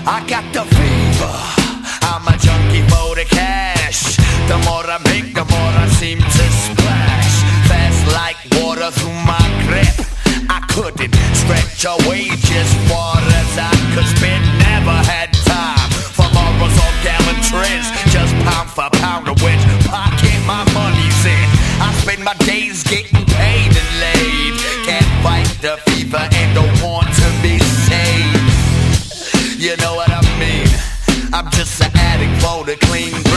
I got the fever, I'm a junkie for the cash. The more I make, the more I seem to splash. Fast like water through my grip. I couldn't stretch away just far as I could spend. Never had time for morals or gallantries. Just pound for pound of which pocket my money's in. I spend my days getting paid and laid. Can't fight the fever and don't want to be saved. You know what I mean? I'm just an addict for the clean.